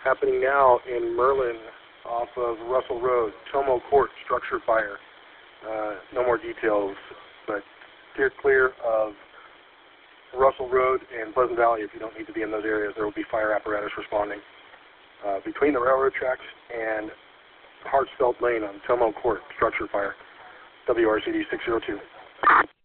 happening now in Merlin off of Russell Road, Tomo Court, structure fire. No more details, but steer clear of Russell Road and Pleasant Valley if you don't need to be in those areas. There will be fire apparatus responding. Between the railroad tracks and Hartsfeld Lane on Tomo Court, structure fire. WRCD 602.